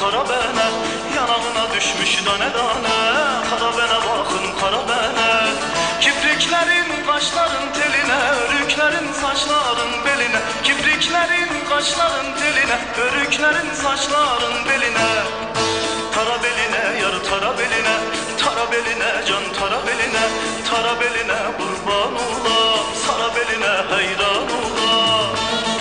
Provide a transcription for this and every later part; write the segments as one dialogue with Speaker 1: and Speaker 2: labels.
Speaker 1: kara bene, yanağına düşmüş tane tane. Kara bene bakın kara bene. Kipriklerin kaşların teline, örüklerin saçların beline. Kipriklerin kaşların teline, örüklerin saçların beline. Tara beline yar tara beline, tara beline can tara beline. Tara beline kurban olam, sara beline hayran olam.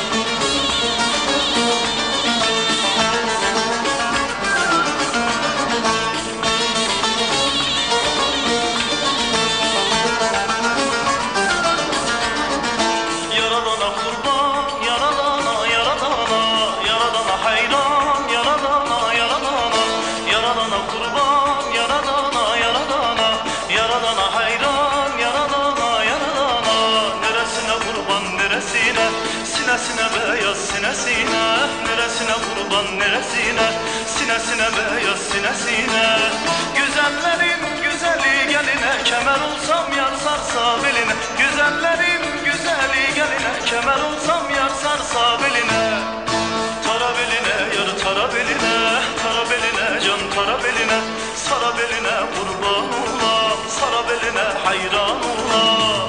Speaker 1: Yaradana kurban, yaradana, yaradana, yaradana hayran, yaradana, yaradana, yaradana kurban, yaradana, yaradana, yaradana hayran, yaradana, yaradana. Neresine kurban, neresine, sinesine beyaz sinesine. Neresine kurban, neresine, sinesine beyaz sinesine. Güzellerin güzeli geline, kemer olsam yar sarsa beline. Güzellerin güzeli geline, kemer olsam yar sarsa beline. Tara beline yar tara beline, tara beline can tara beline. Sara beline kurban olam, sara beline hayran olam.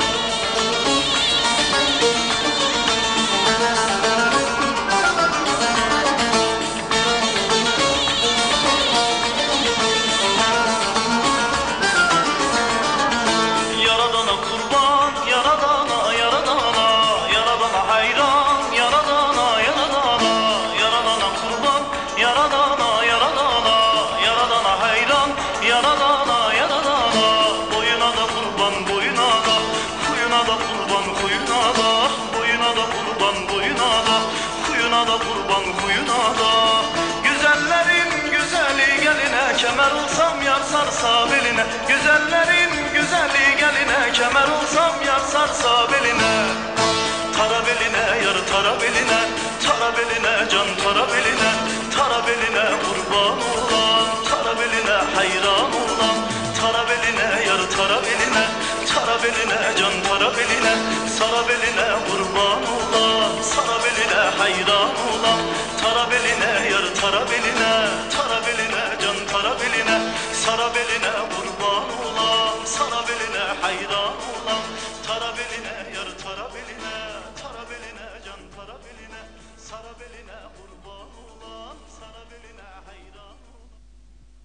Speaker 1: Yaradana kurban, yaradana, yaradana, yaradana hayran, yaradana, yaradana, yaradana kurban, yaradana, yaradana, yaradana hayran, yaradana, yaradana. Boyuna da kurban, boyuna da, kuyuna da kurban, kuyuna da, boyuna da kurban, boyuna da, kuyuna da kurban, kuyuna da. Güzellerin güzeli geline, kemer olsam yar sarsa beline. Güzellerin güzeli geline, kemer olsam yar sarsa beline. Tara beline yar tara beline, tara beline can tara beline. Tara beline kurban olam, tara beline hayran olam. Tara beline yar tara beline, tara beline can tara beline. Sara beline kurban olam, sara beline hayran olam. Tara beline yar tara beline, tara beline can tara beline. Sara beline kurban olam, sara beline hayran olam. Tara beline yar tara beline, tara beline can tara beline. Sara beline kurban